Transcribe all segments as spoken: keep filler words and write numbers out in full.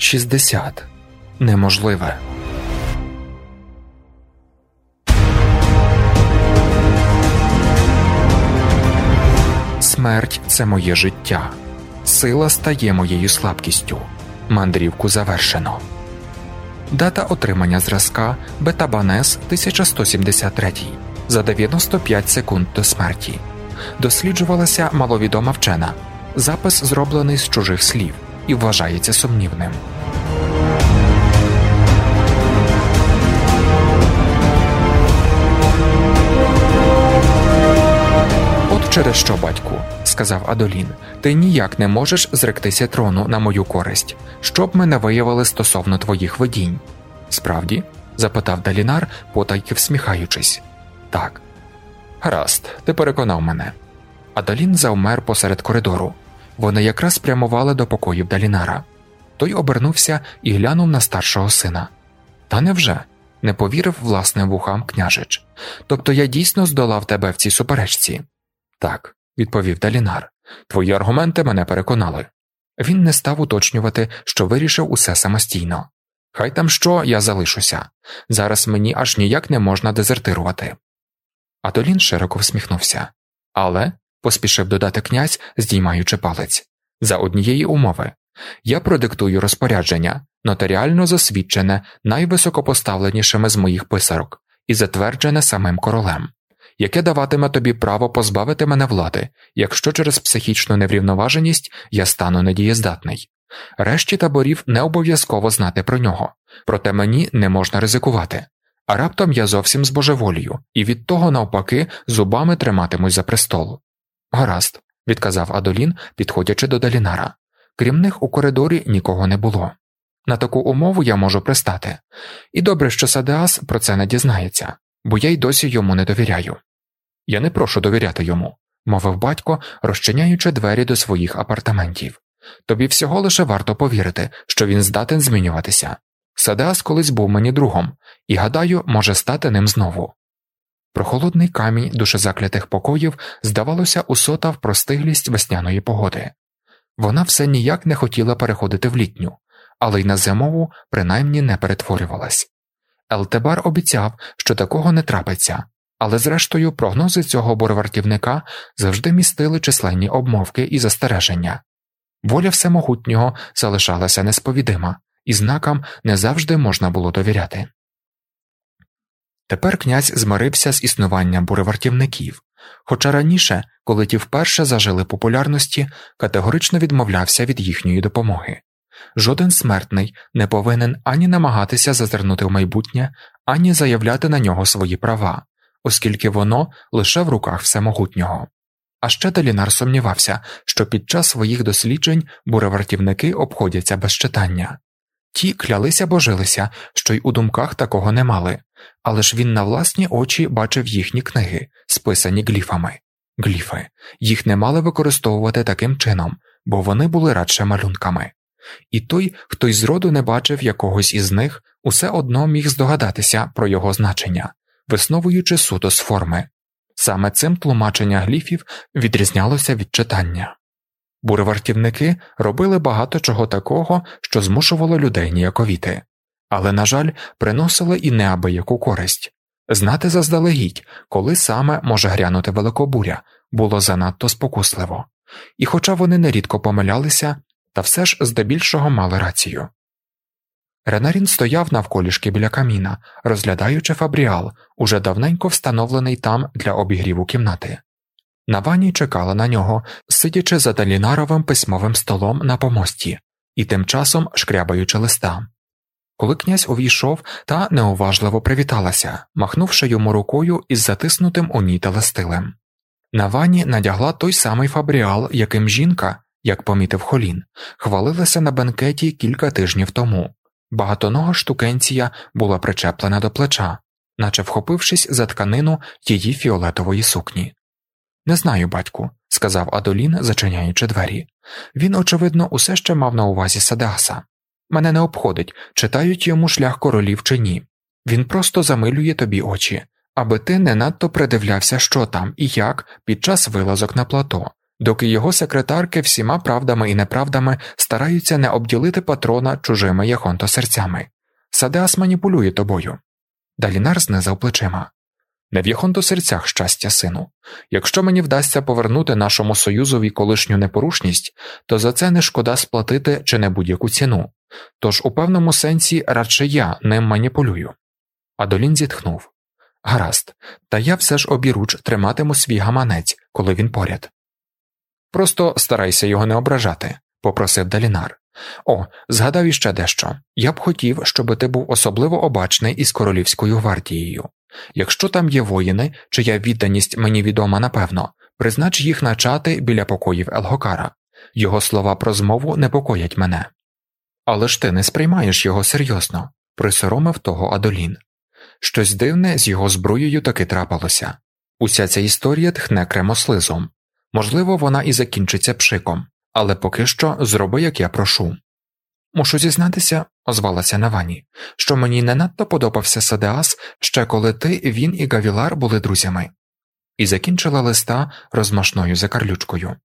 шістдесят. Неможливе. Смерть – це моє життя. Сила стає моєю слабкістю. Мандрівку завершено. Дата отримання зразка Бетабанес тисяча сто сімдесят три. За дев'яносто п'ять секунд до смерті. Досліджувалася маловідома вчена. Запис зроблений з чужих слів і вважається сумнівним. «От через що, батьку, – сказав Адолін, – ти ніяк не можеш зректися трону на мою користь, щоб ми не виявили стосовно твоїх видінь». «Справді?» – запитав Далінар, потайки всміхаючись. «Так». «Гаразд, ти переконав мене». Адолін завмер посеред коридору. Вони якраз прямували до покоїв Далінара. Той обернувся і глянув на старшого сина. «Та невже?» – не повірив власним вухам княжич. «Тобто я дійсно здолав тебе в цій суперечці?» «Так», – відповів Далінар. «Твої аргументи мене переконали». Він не став уточнювати, що вирішив усе самостійно. «Хай там що, я залишуся. Зараз мені аж ніяк не можна дезертирувати». Адолін широко всміхнувся. «Але», – поспішив додати князь, здіймаючи палець, – «за однієї умови. Я продиктую розпорядження, нотаріально засвідчене найвисокопоставленішими з моїх писарок і затверджене самим королем, яке даватиме тобі право позбавити мене влади, якщо через психічну неврівноваженість я стану недієздатний. Решті таборів не обов'язково знати про нього, проте мені не можна ризикувати. А раптом я зовсім збожеволію, і від того, навпаки, зубами триматимусь за престол». «Гаразд», – відказав Адолін, підходячи до Далінара. «Крім них у коридорі нікого не було. На таку умову я можу пристати. І добре, що Садеас про це не дізнається, бо я й досі йому не довіряю». «Я не прошу довіряти йому», – мовив батько, розчиняючи двері до своїх апартаментів. «Тобі всього лише варто повірити, що він здатен змінюватися. Садеас колись був мені другом, і, гадаю, може стати ним знову». Прохолодний камінь душезаклятих покоїв, здавалося, усотав простиглість весняної погоди. Вона все ніяк не хотіла переходити в літню, але й на зимову принаймні не перетворювалась. Елтебар обіцяв, що такого не трапиться, але зрештою прогнози цього буревартівника завжди містили численні обмовки і застереження. Воля всемогутнього залишалася несповідима, і знакам не завжди можна було довіряти. Тепер князь змирився з існуванням буревартівників, хоча раніше, коли ті вперше зажили популярності, категорично відмовлявся від їхньої допомоги. Жоден смертний не повинен ані намагатися зазирнути в майбутнє, ані заявляти на нього свої права, оскільки воно лише в руках всемогутнього. А ще Далінар сумнівався, що під час своїх досліджень буревартівники обходяться без читання. Ті клялися божилися, що й у думках такого не мали, але ж він на власні очі бачив їхні книги, списані гліфами. Гліфи. Їх не мали використовувати таким чином, бо вони були радше малюнками. І той, хто й зроду не бачив якогось із них, усе одно міг здогадатися про його значення, висновуючи суто з форми. Саме цим тлумачення гліфів відрізнялося від читання. Буревартівники робили багато чого такого, що змушувало людей ніяковіти. Але, на жаль, приносили і неабияку користь. Знати заздалегідь, коли саме може грянути великобуря, було занадто спокусливо. І хоча вони нерідко помилялися, та все ж здебільшого мали рацію. Ренарін стояв навколішки біля каміна, розглядаючи фабріал, уже давненько встановлений там для обігріву кімнати. Навані чекала на нього, сидячи за Далінаровим письмовим столом на помості, і тим часом шкрябаючи листа. Коли князь увійшов, та неуважливо привіталася, махнувши йому рукою із затиснутим у ній телестилем. Навані надягла той самий фабріал, яким жінка, як помітив Холін, хвалилася на бенкеті кілька тижнів тому. Багатонога штукенція була причеплена до плеча, наче вхопившись за тканину її фіолетової сукні. «Не знаю, батьку», – сказав Адолін, зачиняючи двері. Він, очевидно, усе ще мав на увазі Садеаса. «Мене не обходить, читають йому шлях королів чи ні. Він просто замилює тобі очі, аби ти не надто придивлявся, що там і як під час вилазок на плато, доки його секретарки всіма правдами і неправдами стараються не обділити патрона чужими єхонто-серцями. Садеас маніпулює тобою. Далінар знизав плечима. Не в єхонто-серцях щастя, сину. Якщо мені вдасться повернути нашому союзові колишню непорушність, то за це не шкода сплатити чи не будь-яку ціну. Тож у певному сенсі радше я ним маніпулюю. Адолін зітхнув. Гаразд, та я все ж обіруч триматиму свій гаманець, коли він поряд. Просто старайся його не ображати, попросив Далінар. О, згадав іще дещо. Я б хотів, щоб ти був особливо обачний із королівською гвардією. Якщо там є воїни, чия відданість мені відома напевно, признач їх на чати біля покоїв Елгокара. Його слова про змову непокоять мене. Але ж ти не сприймаєш його серйозно, присоромив того Адолін. Щось дивне з його зброєю таки трапилося. Уся ця історія тхне кремослизом. Можливо, вона і закінчиться пшиком, але поки що зроби, як я прошу. Мушу зізнатися, озвалася Навані, що мені не надто подобався Садеас, ще коли ти, він і Гавілар були друзями. І закінчила листа розмашною закарлючкою.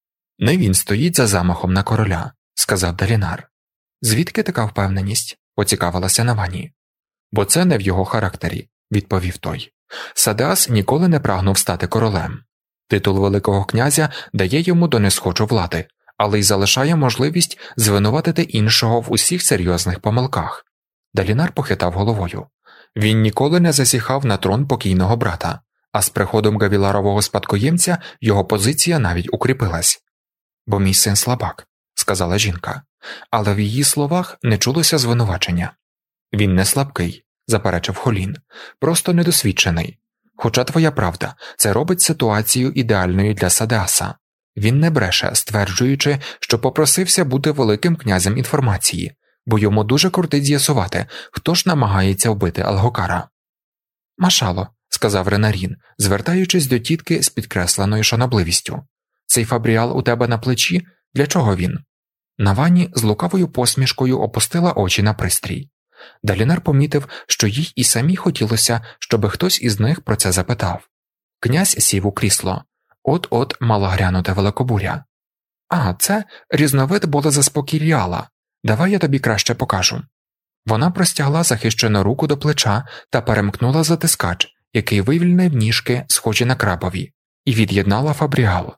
Не він стоїть за замахом на короля, сказав Далінар. Звідки така впевненість? Поцікавилася Навані. Бо це не в його характері, відповів той. Садеас ніколи не прагнув стати королем. Титул Великого князя дає йому донесхочу влади, але й залишає можливість звинуватити іншого в усіх серйозних помилках. Далінар похитав головою. Він ніколи не засіхав на трон покійного брата, а з приходом Гавіларового спадкоємця його позиція навіть укріпилась. «Бо мій син слабак», – сказала жінка, але в її словах не чулося звинувачення. «Він не слабкий», – заперечив Холін, – «просто недосвідчений. Хоча твоя правда, це робить ситуацію ідеальною для Садеаса. Він не бреше, стверджуючи, що попросився бути великим князем інформації, бо йому дуже кортить з'ясувати, хто ж намагається вбити Елгокара». «Машало», – сказав Ренарін, звертаючись до тітки з підкресленою шанобливістю. «Цей фабріал у тебе на плечі? Для чого він?» Навані з лукавою посмішкою опустила очі на пристрій. Далінар помітив, що їй і самі хотілося, щоби хтось із них про це запитав. Князь сів у крісло. От-от мала грянути великобуря. «А, це різновид болезаспокійріала. Давай я тобі краще покажу». Вона простягла захищену руку до плеча та перемкнула затискач, який вивільнив ніжки, схожі на крабові, і від'єднала фабріал.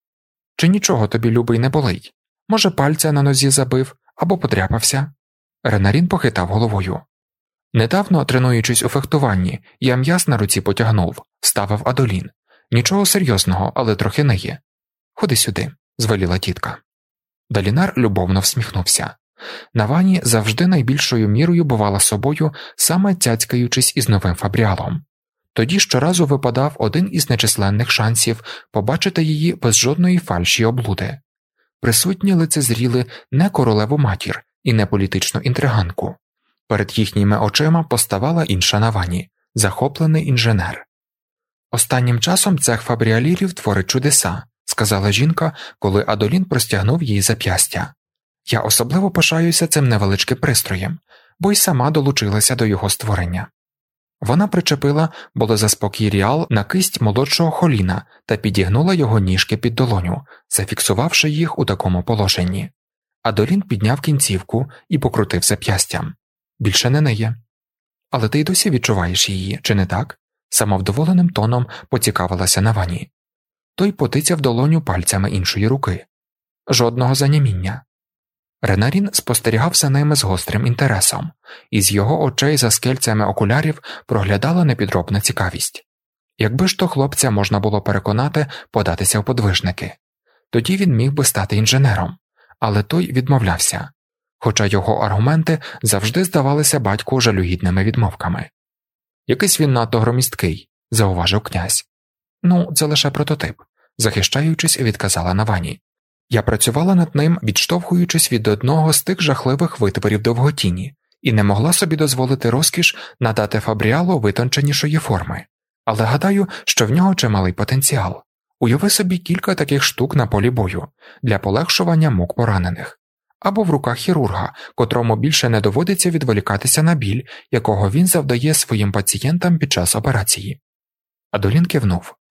«Чи нічого тобі, любий, не болить? Може, пальця на нозі забив або подряпався?» Ренарін похитав головою. «Недавно, тренуючись у фехтуванні, я м'яз на руці потягнув», – ставив Адолін. «Нічого серйозного, але трохи не є. Ходи сюди», – звеліла тітка. Далінар любовно всміхнувся. Навані завжди найбільшою мірою бувала собою, саме цяцькаючись із новим фабріалом. Тоді щоразу випадав один із нечисленних шансів побачити її без жодної фальші облуди. Присутні лицезріли не королеву матір і не політичну інтриганку. Перед їхніми очима поставала інша Навані – захоплений інженер. «Останнім часом цех фабріалірів творить чудеса», – сказала жінка, коли Адолін простягнув їй зап'ястя. «Я особливо пишаюся цим невеличким пристроєм, бо й сама долучилася до його створення». Вона причепила болезаспокійріал на кисть молодшого Холіна та підігнула його ніжки під долоню, зафіксувавши їх у такому положенні. Адолін підняв кінцівку і покрутив зап'ястям. «Більше не неє». «Але ти й досі відчуваєш її, чи не так?» Самовдоволеним тоном поцікавилася Навані. Той потицяв долоню пальцями іншої руки. Жодного заніміння. Ренарін спостерігав за ними з гострим інтересом, і з його очей за скельцями окулярів проглядала непідробна цікавість. Якби ж то хлопця можна було переконати податися в подвижники. Тоді він міг би стати інженером, але той відмовлявся, хоча його аргументи завжди здавалися батьку жалюгідними відмовками. «Якийсь він надто громісткий», – зауважив князь. «Ну, це лише прототип», – захищаючись, відказала Навані. «Я працювала над ним, відштовхуючись від одного з тих жахливих витворів довготіні, і не могла собі дозволити розкіш надати фабріалу витонченішої форми. Але гадаю, що в нього чималий потенціал. Уяви собі кілька таких штук на полі бою, для полегшування мук поранених. Або в руках хірурга, котрому більше не доводиться відволікатися на біль, якого він завдає своїм пацієнтам під час операції». Адолін кивнув.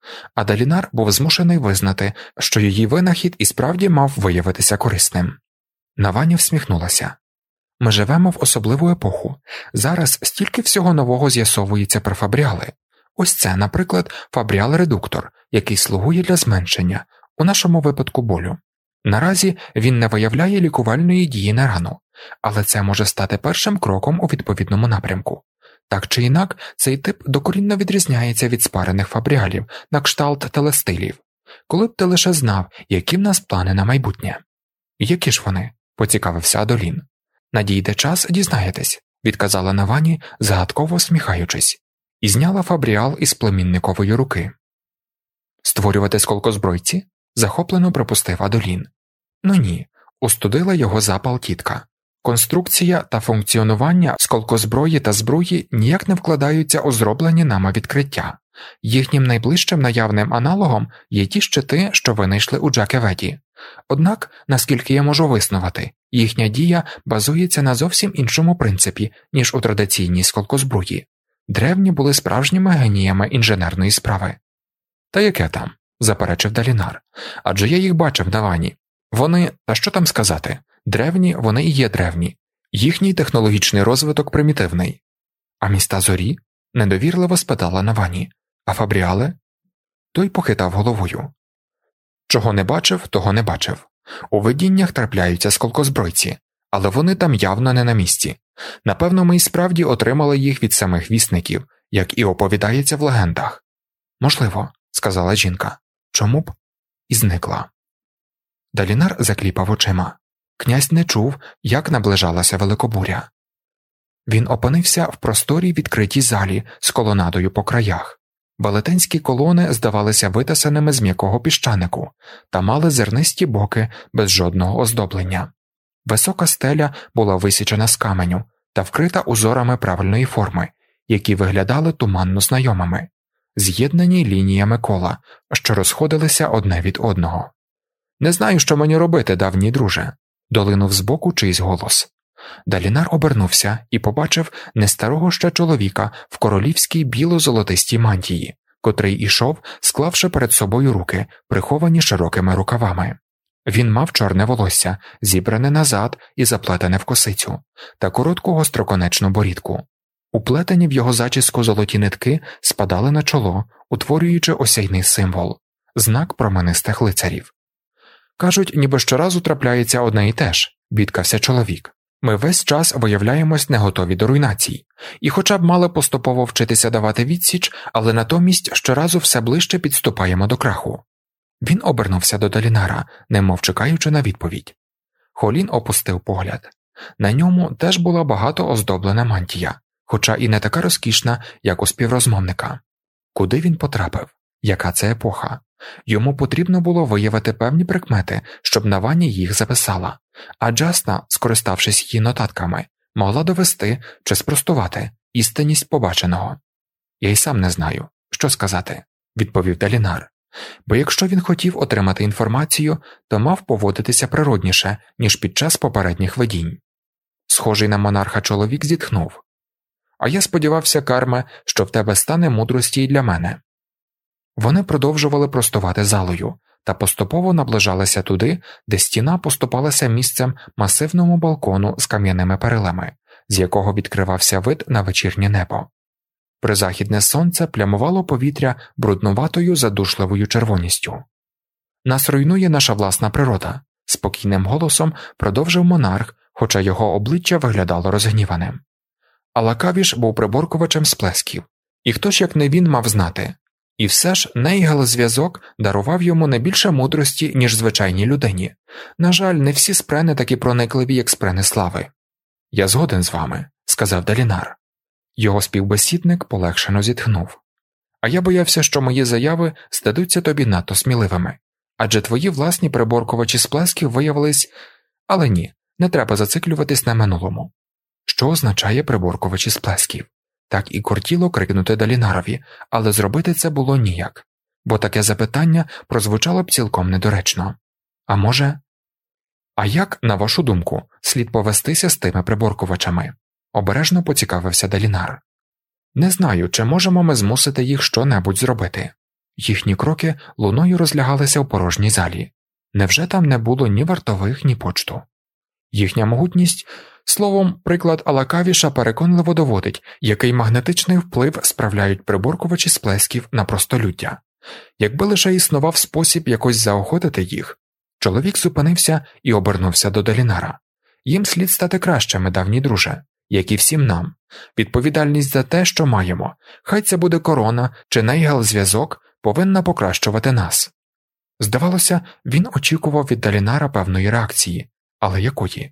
а Далінар був змушений визнати, що її винахід і справді мав виявитися корисним. Навані всміхнулася. Ми живемо в особливу епоху. Зараз стільки всього нового з'ясовується про фабріали. Ось це, наприклад, фабріал-редуктор, який слугує для зменшення, у нашому випадку болю. Наразі він не виявляє лікувальної дії на рану, але це може стати першим кроком у відповідному напрямку. Так чи інак, цей тип докорінно відрізняється від спарених фабріалів на кшталт телестилів. Коли б ти лише знав, які в нас плани на майбутнє. Які ж вони? Поцікавився Адолін. Надійде час, дізнаєтесь, відказала Навані, загадково всміхаючись, і зняла фабріал із племінникової руки. Створювати сколкозбройці? Захоплено припустив Адолін. Ну ні, устудила його запал тітка. Конструкція та функціонування сколкозброї та збруї ніяк не вкладаються у зроблені нами відкриття. Їхнім найближчим наявним аналогом є ті щити, що винайшли у Джакеведі. Однак, наскільки я можу виснувати, їхня дія базується на зовсім іншому принципі, ніж у традиційній сколкозбруї. Древні були справжніми геніями інженерної справи. Та яке там? Заперечив Далінар. Адже я їх бачив на Вані. Вони, та що там сказати, древні вони і є древні. Їхній технологічний розвиток примітивний. А міста зорі? Недовірливо спитала Навані. А фабріали? Той похитав головою. Чого не бачив, того не бачив. У видіннях трапляються сколкозбройці, але вони там явно не на місці. Напевно, ми і справді отримали їх від самих вісників, як і оповідається в легендах. Можливо, сказала жінка. Чому б? І зникла. Далінар закліпав очима. Князь не чув, як наближалася великобуря. Він опинився в просторій відкритій залі з колонадою по краях. Велетенські колони здавалися витасаними з м'якого піщанику та мали зернисті боки без жодного оздоблення. Висока стеля була висічена з каменю та вкрита узорами правильної форми, які виглядали туманно знайомими, з'єднані лініями кола, що розходилися одне від одного. «Не знаю, що мені робити, давній друже», – долинув збоку чийсь голос. Далінар обернувся і побачив не старого ще чоловіка в королівській біло-золотистій мантії, котрий ішов, склавши перед собою руки, приховані широкими рукавами. Він мав чорне волосся, зібране назад і заплетене в косицю, та коротку гостроконечну борідку. Уплетені в його зачіску золоті нитки спадали на чоло, утворюючи осяйний символ – знак променистих лицарів. «Кажуть, ніби щоразу трапляється одне і те ж», – бідкався чоловік. «Ми весь час виявляємось не готові до руйнацій, і хоча б мали поступово вчитися давати відсіч, але натомість щоразу все ближче підступаємо до краху». Він обернувся до Далінара, немов чекаючи на відповідь. Холін опустив погляд. На ньому теж була багато оздоблена мантія, хоча і не така розкішна, як у співрозмовника. Куди він потрапив? Яка це епоха? Йому потрібно було виявити певні прикмети, щоб Навані їх записала, а Джасна, скориставшись її нотатками, могла довести чи спростувати істинність побаченого. «Я й сам не знаю, що сказати», – відповів Далінар. Бо якщо він хотів отримати інформацію, то мав поводитися природніше, ніж під час попередніх видінь. Схожий на монарха чоловік зітхнув. «А я сподівався, Карме, що в тебе стане мудрості й для мене». Вони продовжували простувати залою та поступово наближалися туди, де стіна поступалася місцем масивному балкону з кам'яними перилами, з якого відкривався вид на вечірнє небо. Призахідне сонце плямувало повітря бруднуватою задушливою червоністю. «Нас руйнує наша власна природа», – спокійним голосом продовжив монарх, хоча його обличчя виглядало розгніваним. Алакавіш був приборкувачем сплесків, і хто ж як не він мав знати. І все ж Нейгел-зв'язок дарував йому не більше мудрості, ніж звичайній людині. На жаль, не всі спрени такі проникливі, як спрени слави. «Я згоден з вами», – сказав Далінар. Його співбесідник полегшено зітхнув. «А я боявся, що мої заяви здадуться тобі надто сміливими. Адже твої власні приборкувачі сплесків виявились… Але ні, не треба зациклюватись на минулому». Що означає приборкувачі сплесків? Так і кортіло крикнути Далінарові, але зробити це було ніяк, бо таке запитання прозвучало б цілком недоречно. А може… «А як, на вашу думку, слід повестися з тими приборкувачами?» Обережно поцікавився Далінар. «Не знаю, чи можемо ми змусити їх що-небудь зробити. Їхні кроки луною розлягалися в порожній залі. Невже там не було ні вартових, ні почту? Їхня могутність, словом, приклад Алакавіша переконливо доводить, який магнетичний вплив справляють приборкувачі сплесків на простолюддя. Якби лише існував спосіб якось заохотити їх. Чоловік зупинився і обернувся до Далінара. Їм слід стати кращими, давній друже, як і всім нам. Відповідальність за те, що маємо, хай це буде корона чи Нейгел-зв'язок, повинна покращувати нас. Здавалося, він очікував від Далінара певної реакції, але якої?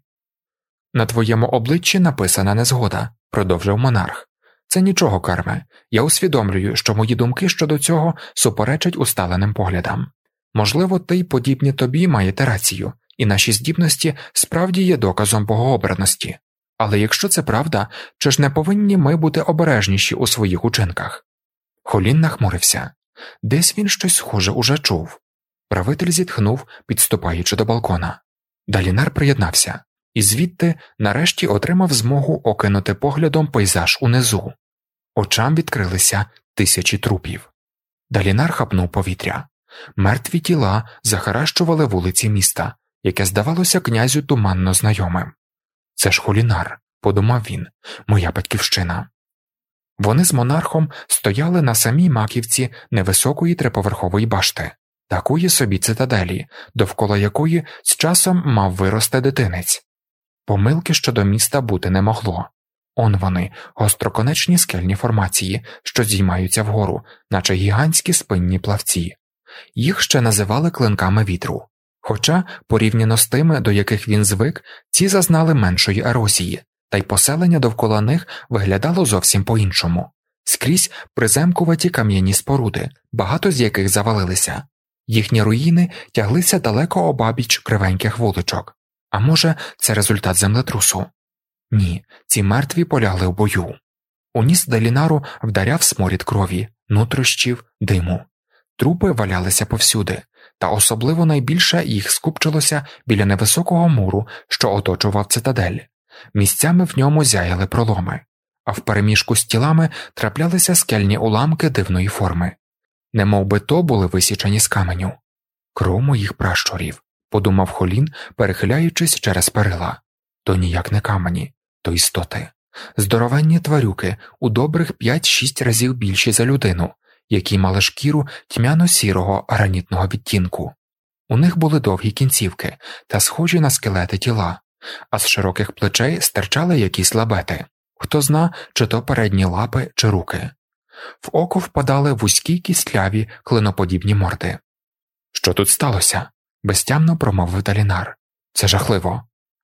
На твоєму обличчі написана незгода, продовжив монарх. Це нічого, Карме, я усвідомлюю, що мої думки щодо цього суперечать усталеним поглядам. Можливо, ти й подібні тобі маєте рацію, і наші здібності справді є доказом богообраності. Але якщо це правда, чи ж не повинні ми бути обережніші у своїх учинках? Холін нахмурився. Десь він щось схоже уже чув. Правитель зітхнув, підступаючи до балкона. Далінар приєднався, і звідти нарешті отримав змогу окинути поглядом пейзаж унизу. Очам відкрилися тисячі трупів. Далінар хапнув повітря. Мертві тіла захаращували вулиці міста, яке здавалося князю туманно знайомим. «Це ж Холінар», – подумав він, – «моя батьківщина». Вони з монархом стояли на самій маківці невисокої триповерхової башти, такої собі цитаделі, довкола якої з часом мав вирости дитинець. Помилки щодо міста бути не могло. Он вони, гостроконечні скельні формації, що здіймаються вгору, наче гігантські спинні плавці. Їх ще називали клинками вітру. Хоча, порівняно з тими, до яких він звик, ці зазнали меншої ерозії, та й поселення довкола них виглядало зовсім по-іншому. Скрізь приземкуваті кам'яні споруди, багато з яких завалилися. Їхні руїни тяглися далеко обабіч кривеньких вуличок. А може, це результат землетрусу? Ні, ці мертві полягли в бою. У ніс Далінару вдаряв сморід крові, нутрощів, диму. Трупи валялися повсюди, та особливо найбільше їх скупчилося біля невисокого муру, що оточував цитадель. Місцями в ньому зяяли проломи, а в переміжку з тілами траплялися скельні уламки дивної форми. Немов би то були висічені з каменю. «Кров моїх пращурів», – подумав Холін, перехиляючись через перила. То ніяк не камені, то істоти. Здоровенні тварюки, у добрих п'ять-шість разів більші за людину, які мали шкіру тьмяно-сірого гранітного відтінку. У них були довгі кінцівки та схожі на скелети тіла, а з широких плечей стирчали якісь лабети. Хто зна, чи то передні лапи, чи руки. В око впадали вузькі кістляві клиноподібні морди. «Що тут сталося?» – безтямно промовив Далінар. «Це жахливо».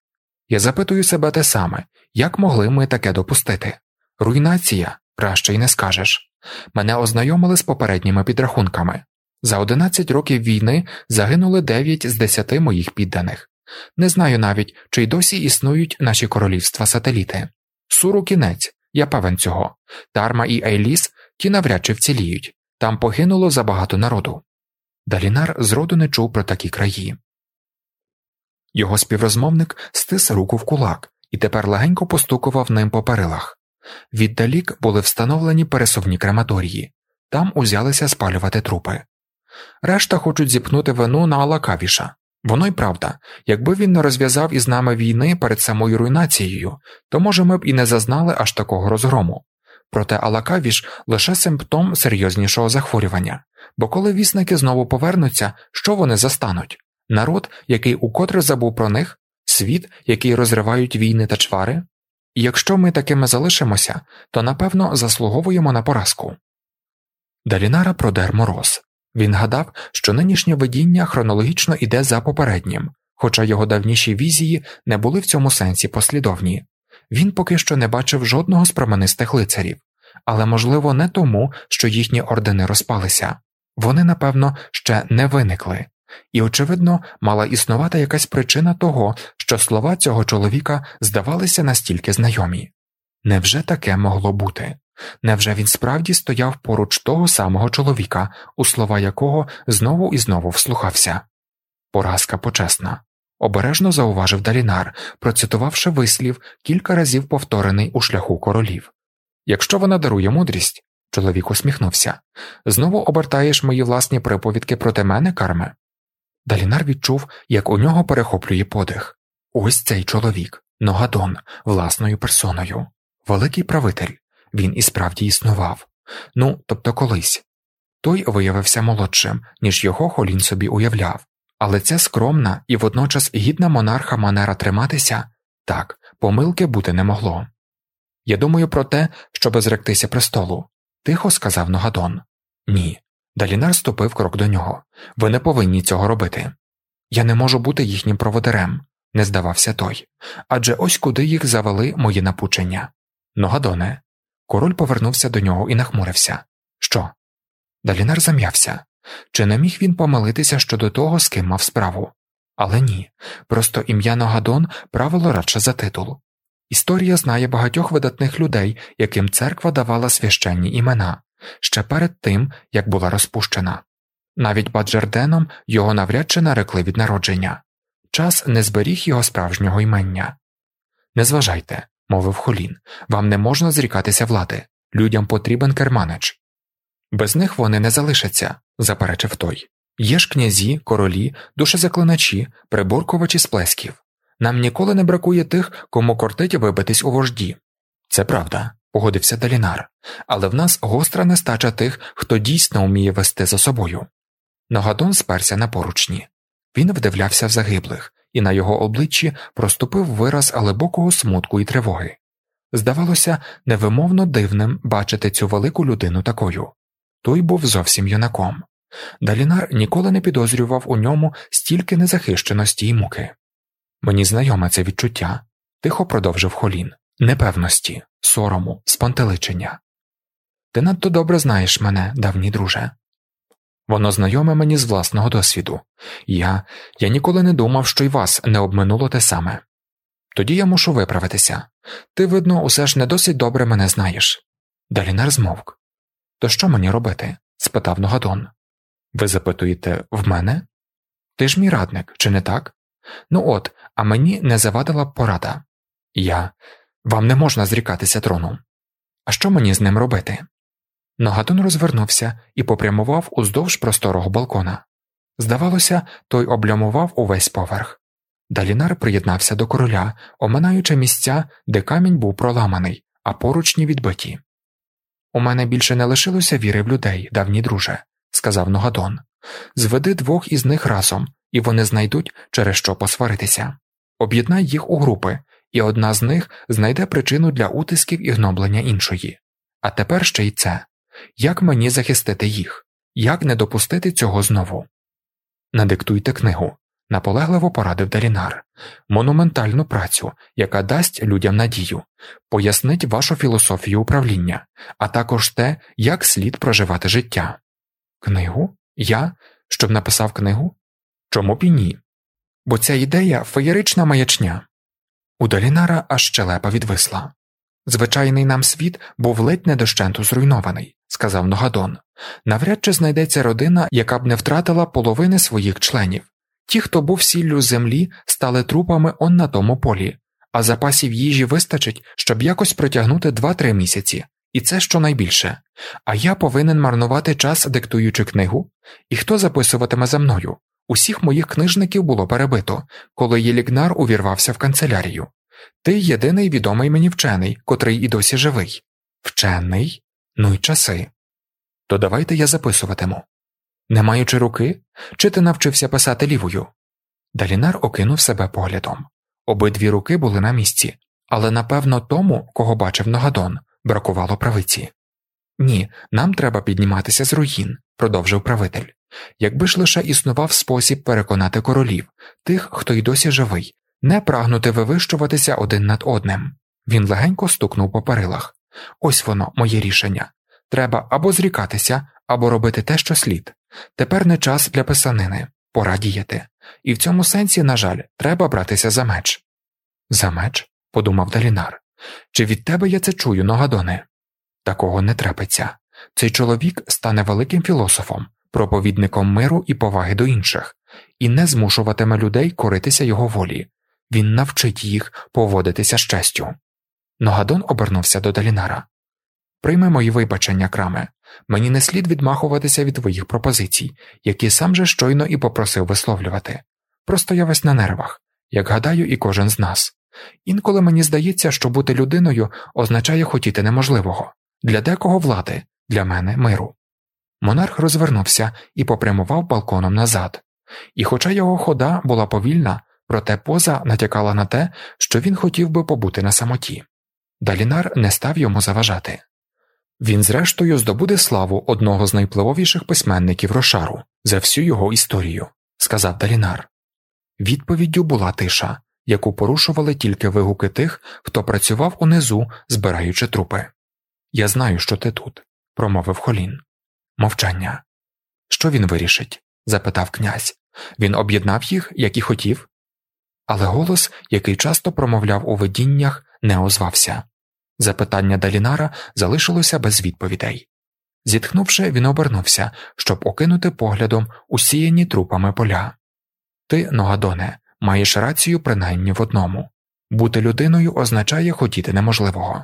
Я запитую себе те саме, як могли ми таке допустити? Руйнація, краще й не скажеш. Мене ознайомили з попередніми підрахунками. За одинадцять років війни загинули дев'ять з десяти моїх підданих. Не знаю навіть, чи й досі існують наші королівства-сателіти. Суру кінець, я певен цього. Тарма і Ейліс ті навряд чи вціліють. Там погинуло забагато народу. Далінар зроду не чув про такі краї. Його співрозмовник стис руку в кулак і тепер легенько постукував ним по перилах. Віддалік були встановлені пересувні крематорії. Там узялися спалювати трупи. Решта хочуть зіпнути вину на Алакавіша. Воно й правда, якби він не розв'язав із нами війни перед самою руйнацією, то, може, ми б і не зазнали аж такого розгрому. Проте Алакавіш – лише симптом серйознішого захворювання. Бо коли вісники знову повернуться, що вони застануть? Народ, який укотре забув про них? Світ, який розривають війни та чвари? І якщо ми такими залишимося, то, напевно, заслуговуємо на поразку. Далінара продер мороз. Він гадав, що нинішнє видіння хронологічно іде за попереднім, хоча його давніші візії не були в цьому сенсі послідовні. Він поки що не бачив жодного з променистих лицарів, але, можливо, не тому, що їхні ордени розпалися. Вони, напевно, ще не виникли. І, очевидно, мала існувати якась причина того, що слова цього чоловіка здавалися настільки знайомі. Невже таке могло бути? Невже він справді стояв поруч того самого чоловіка, у слова якого знову і знову вслухався? Поразка почесна. Обережно зауважив Далінар, процитувавши вислів, кілька разів повторений у шляху королів. Якщо вона дарує мудрість, Чоловік усміхнувся. Знову обертаєш мої власні приповідки проти мене, Карме? Далінар відчув, як у нього перехоплює подих. Ось цей чоловік, Ногадон, власною персоною. Великий правитель. Він і справді існував. Ну, тобто колись. Той виявився молодшим, ніж його Холін собі уявляв. Але ця скромна і водночас гідна монарха манера триматися, так, помилки бути не могло. Я думаю про те, щоби зректися престолу. Тихо сказав Ногадон. Ні. Далінар ступив крок до нього. Ви не повинні цього робити. Я не можу бути їхнім проводирем, не здавався той. Адже ось куди їх завели мої напучення. Ногадоне. Король повернувся до нього і нахмурився. Що? Далінар зам'явся. Чи не міг він помилитися щодо того, з ким мав справу? Але ні. Просто ім'я Ногадон правило радше за титул. Історія знає багатьох видатних людей, яким церква давала священні імена, ще перед тим, як була розпущена. Навіть Баджерденом його навряд чи нарекли від народження. Час не зберіг його справжнього імення. «Не зважайте», – мовив Холін, – «вам не можна зрікатися влади. Людям потрібен керманич». «Без них вони не залишаться», – заперечив той. «Є ж князі, королі, душезаклиначі, приборкувачі сплесків. Нам ніколи не бракує тих, кому кортить вибитись у вожді». «Це правда», – погодився Далінар, – «але в нас гостра нестача тих, хто дійсно вміє вести за собою». Ногадон сперся на поручні. Він вдивлявся в загиблих, і на його обличчі проступив вираз глибокого смутку і тривоги. Здавалося, невимовно дивним бачити цю велику людину такою. Той був зовсім юнаком. Далінар ніколи не підозрював у ньому стільки незахищеності й муки. «Мені знайоме це відчуття», – тихо продовжив Холін, – «непевності, сорому, спантеличення. Ти надто добре знаєш мене, давній друже. Воно знайоме мені з власного досвіду. Я, я ніколи не думав, що й вас не обминуло те саме. Тоді я мушу виправитися. Ти, видно, усе ж не досить добре мене знаєш». Далінар змовк. «То що мені робити?» – спитав Ногадон. «Ви запитуєте, в мене? Ти ж мій радник, чи не так? Ну от, а мені не завадила б порада. Я... Вам не можна зрікатися трону. А що мені з ним робити?» Ногадон розвернувся і попрямував уздовж просторого балкона. Здавалося, той облямував увесь поверх. Далінар приєднався до короля, оминаючи місця, де камінь був проламаний, а поручні відбиті. «У мене більше не лишилося віри в людей, давній друже», – сказав Ногадон. «Зведи двох із них разом, і вони знайдуть, через що посваритися. Об'єднай їх у групи, і одна з них знайде причину для утисків і гноблення іншої. А тепер ще й це. Як мені захистити їх? Як не допустити цього знову?» «Надиктуйте книгу», – наполегливо порадив Далінар. «Монументальну працю, яка дасть людям надію, пояснить вашу філософію управління, а також те, як слід проживати життя». «Книгу? Я? Щоб написав книгу? Чому б і ні? Бо ця ідея – феєрична маячня». У Далінара аж щелепа відвисла. «Звичайний нам світ був ледь не дощенту зруйнований», – сказав Ногадон. «Навряд чи знайдеться родина, яка б не втратила половини своїх членів. Ті, хто був сіллю землі, стали трупами он на тому полі, а запасів їжі вистачить, щоб якось протягнути два-три місяці, і це щонайбільше. А я повинен марнувати час, диктуючи книгу? І хто записуватиме за мною? Усіх моїх книжників було перебито, коли Єлігнар увірвався в канцелярію. Ти єдиний відомий мені вчений, котрий і досі живий». «Вчений? Ну й часи. То давайте я записуватиму». «Не маючи руки? Чи ти навчився писати лівою?» Далінар окинув себе поглядом. Обидві руки були на місці, але, напевно, тому, кого бачив Ногадон, бракувало правиці. «Ні, нам треба підніматися з руїн», – продовжив правитель. «Якби ж лише існував спосіб переконати королів, тих, хто й досі живий, не прагнути вивищуватися один над одним». Він легенько стукнув по перилах. «Ось воно, моє рішення. Треба або зрікатися, або робити те, що слід. Тепер не час для писанини. Пора діяти. І в цьому сенсі, на жаль, треба братися за меч». «За меч?» – подумав Далінар. «Чи від тебе я це чую, Ногадоне?» «Такого не трапиться. Цей чоловік стане великим філософом, проповідником миру і поваги до інших, і не змушуватиме людей коритися його волі. Він навчить їх поводитися з честю». Ногадон обернувся до Далінара. Прийми мої вибачення, Краме. Мені не слід відмахуватися від твоїх пропозицій, які сам же щойно і попросив висловлювати. Просто я весь на нервах, як гадаю і кожен з нас. Інколи мені здається, що бути людиною означає хотіти неможливого. Для декого влади, для мене миру. Монарх розвернувся і попрямував балконом назад. І хоча його хода була повільна, проте поза натякала на те, що він хотів би побути на самоті. Далінар не став йому заважати. Він зрештою здобуде славу одного з найвпливовіших письменників Рошару за всю його історію, сказав Далінар. Відповіддю була тиша, яку порушували тільки вигуки тих, хто працював унизу, збираючи трупи. «Я знаю, що ти тут», – промовив Холін. Мовчання. «Що він вирішить?» – запитав князь. «Він об'єднав їх, як і хотів?» Але голос, який часто промовляв у видіннях, не озвався. Запитання Далінара залишилося без відповідей. Зітхнувши, він обернувся, щоб окинути поглядом усіяні трупами поля. «Ти, Ногадоне, маєш рацію принаймні в одному. Бути людиною означає хотіти неможливого».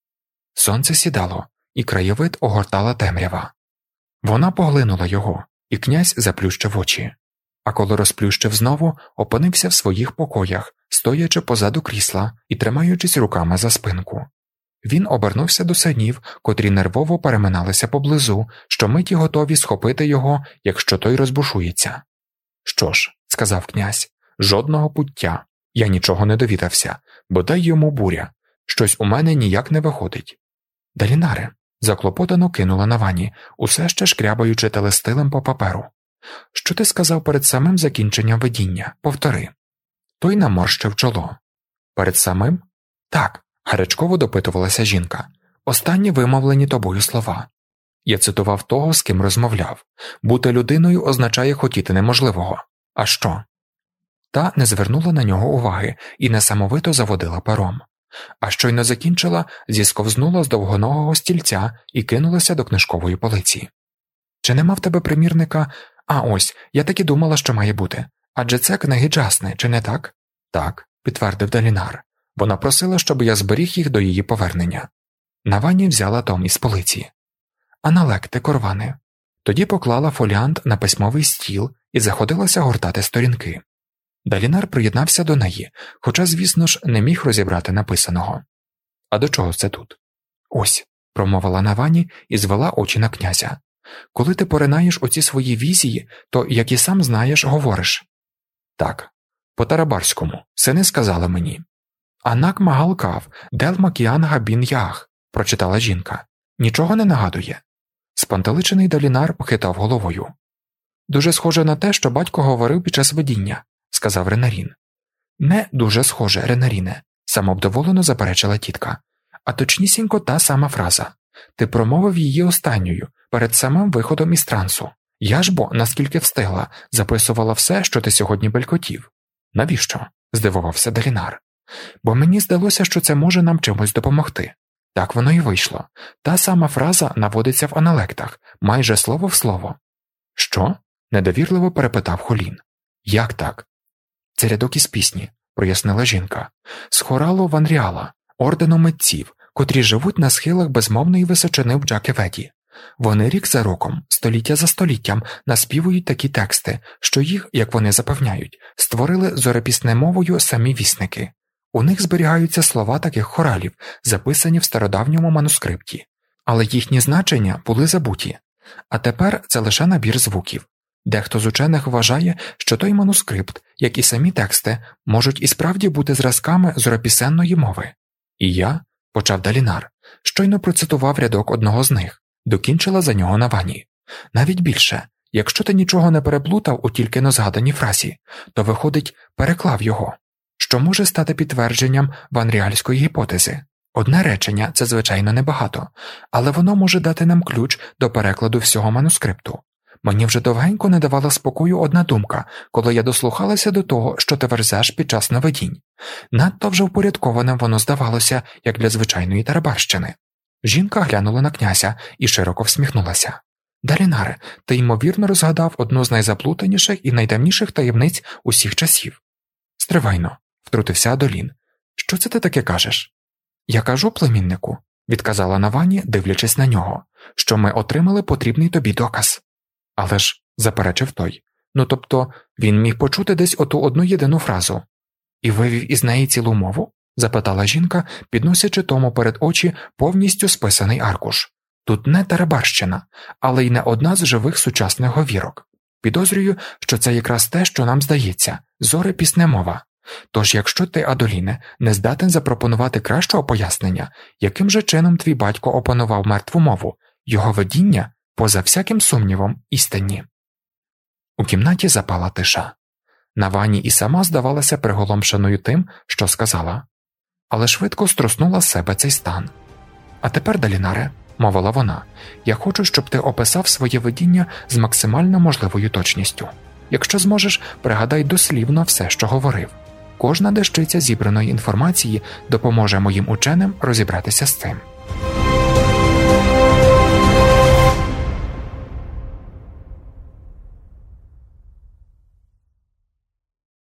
Сонце сідало, і краєвид огортала темрява. Вона поглинула його, і князь заплющив очі. А коли розплющив знову, опинився в своїх покоях, стоячи позаду крісла і тримаючись руками за спинку. Він обернувся до синів, котрі нервово переминалися поблизу, щомиті готові схопити його, якщо той розбушується. «Що ж», – сказав князь, – «жодного пуття. Я нічого не довідався, бодай йому буря. Щось у мене ніяк не виходить». «Далінаре», – заклопотано кинула Навані, усе ще шкрябаючи телестилем по паперу. «Що ти сказав перед самим закінченням видіння? Повтори». Той наморщив чоло. «Перед самим?» «Так», – гарячково допитувалася жінка. «Останні вимовлені тобою слова». Я цитував того, з ким розмовляв. «Бути людиною означає хотіти неможливого. А що?» Та не звернула на нього уваги і несамовито заводила пером. А щойно закінчила, зісковзнула з довгоногого стільця і кинулася до книжкової полиці. «Чи нема в тебе примірника? А ось, я так і думала, що має бути. Адже це книги Джасни, чи не так?» «Так», – підтвердив Далінар. «Вона просила, щоб я зберіг їх до її повернення». Навані взяла том із полиці. «Аналекти, Корване». Тоді поклала фоліант на письмовий стіл і заходилася гортати сторінки. Далінар приєднався до неї, хоча, звісно ж, не міг розібрати написаного. «А до чого це тут?» «Ось», – промовила Навані і звела очі на князя. «Коли ти поринаєш оці свої візії, то, як і сам знаєш, говориш». «Так, по-тарабарському, сини сказали мені». «Анак Магалкав, дел Макіан Габін Ях», – прочитала жінка. «Нічого не нагадує?» Спантеличений Далінар похитав головою. «Дуже схоже на те, що батько говорив під час видіння», – сказав Ренарін. «Не дуже схоже, Ренаріне», – самовдоволено заперечила тітка. «А точнісінько та сама фраза. Ти промовив її останньою, перед самим виходом із трансу. Я ж бо, наскільки встигла, записувала все, що ти сьогодні белькотів». «Навіщо?» – здивувався Далінар. «Бо мені здалося, що це може нам чимось допомогти». Так воно і вийшло. Та сама фраза наводиться в аналектах, майже слово в слово. «Що?» – недовірливо перепитав Холін. «Як так?» «Це рядок із пісні», – прояснила жінка. «З хоралу Ванріала, ордену митців, котрі живуть на схилах безмовної височини в Джакеведі. Вони рік за роком, століття за століттям наспівують такі тексти, що їх, як вони запевняють, створили зорепіснемовою самі вісники. У них зберігаються слова таких хоралів, записані в стародавньому манускрипті, але їхні значення були забуті. А тепер це лише набір звуків. Дехто з учених вважає, що той манускрипт, як і самі тексти, можуть і справді бути зразками зоропісенної мови. І я, почав Далінар, щойно процитував рядок одного з них, докінчила за нього Навані. Навіть більше, якщо ти нічого не переплутав у тільки но згаданій фразі, то, виходить, переклав його, що може стати підтвердженням ванріальської гіпотези. Одне речення – це, звичайно, небагато, але воно може дати нам ключ до перекладу всього манускрипту. Мені вже довгенько не давала спокою одна думка, коли я дослухалася до того, що ти верзеш під час новидінь. Надто вже впорядкованим воно здавалося, як для звичайної тарабарщини. Жінка глянула на князя і широко всміхнулася. «Далінаре, ти ймовірно розгадав одну з найзаплутаніших і найдавніших таємниць усіх часів». «Стривайно», – втрутився Адолін. «Що це ти таке кажеш?» «Я кажу, племіннику», відказала Навані, дивлячись на нього, що ми отримали потрібний тобі доказ. Але ж, заперечив той, ну тобто, він міг почути десь оту одну єдину фразу. І вивів із неї цілу мову? Запитала жінка, підносячи тому перед очі повністю списаний аркуш. Тут не тарабарщина, але й не одна з живих сучасних говірок. Підозрюю, що це якраз те, що нам здається, зорепісне мова. Тож, якщо ти, Адоліне, не здатен запропонувати кращого пояснення, яким же чином твій батько опанував мертву мову, його видіння, поза всяким сумнівом, істинні. У кімнаті запала тиша. Навані і сама здавалася приголомшеною тим, що сказала, але швидко струснула з себе цей стан. «А тепер, Далінаре», – мовила вона, – «я хочу, щоб ти описав своє видіння з максимально можливою точністю. Якщо зможеш, пригадай дослівно все, що говорив. Кожна дещиця зібраної інформації допоможе моїм ученим розібратися з цим».